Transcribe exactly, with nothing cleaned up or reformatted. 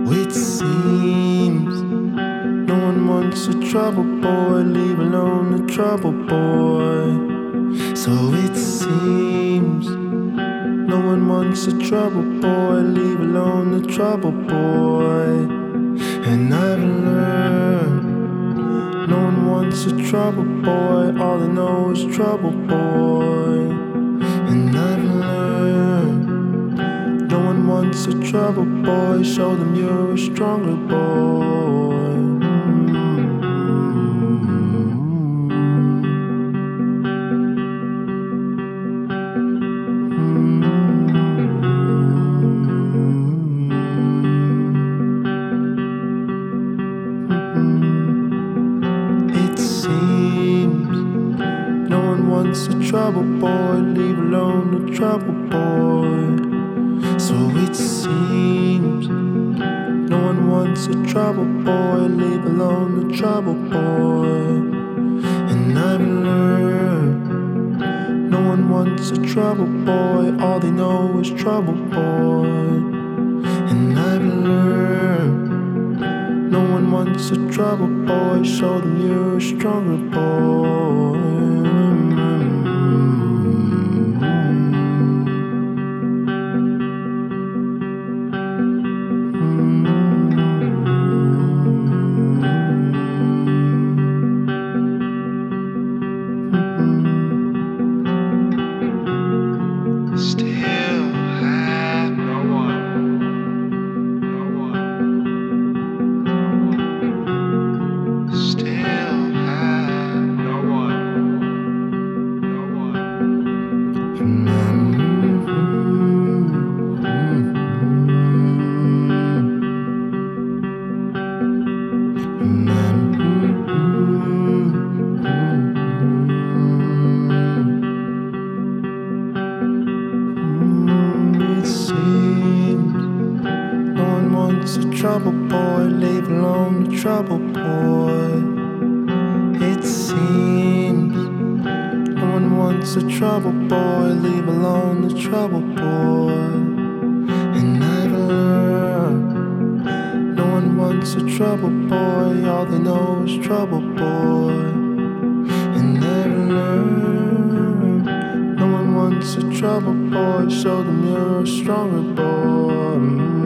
It seems no one wants a trouble boy, leave alone the trouble boy. So it seems no one wants a trouble boy, leave alone the trouble boy. And I've learned no one wants a trouble boy, all they know is trouble boy. And I've learned no one wants a trouble boy, show them you're a stronger boy. It seems no one wants a trouble boy, leave alone the trouble boy. So it seems no one wants a trouble boy, leave alone the trouble boy. And I've learned no one wants a trouble boy, all they know is trouble boy. And I've learned no one wants a trouble boy, show them you're a stronger boy. Still have no one, no one, no one. Still have no one, no one. It seems no one wants a trouble boy, leave alone the trouble boy. It seems no one wants a trouble boy, leave alone the trouble boy. And I've learned no one wants a trouble boy, all they know is trouble boy. And I've learned no one wants a trouble boy, show them you're a stronger boy.